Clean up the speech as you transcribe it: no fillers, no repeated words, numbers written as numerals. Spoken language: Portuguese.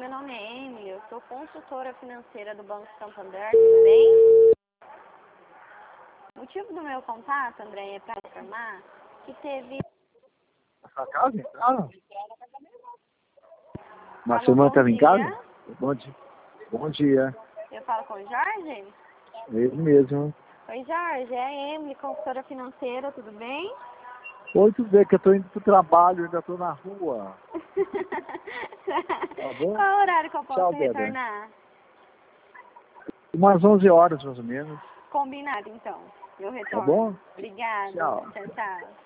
meu nome é Emily, eu sou consultora financeira do Banco Santander, tudo bem? O motivo do meu contato, André, é para informar que teve... Na sua casa, em casa? Mas Alô, sua irmã bom estava em dia. casa? Bom dia. Bom dia. Eu falo com o Jorge? Ele mesmo. Oi, Jorge, é a Emily, consultora financeira, tudo bem? Oi, tudo bem, que eu estou indo para o trabalho, ainda estou na rua. Tá bom? Qual horário que eu posso Tchau, Débora. retornar? Umas 11 horas, mais ou menos. Combinado, então. Eu Tá retorno. bom? Obrigada. Tchau. Tchau, tchau.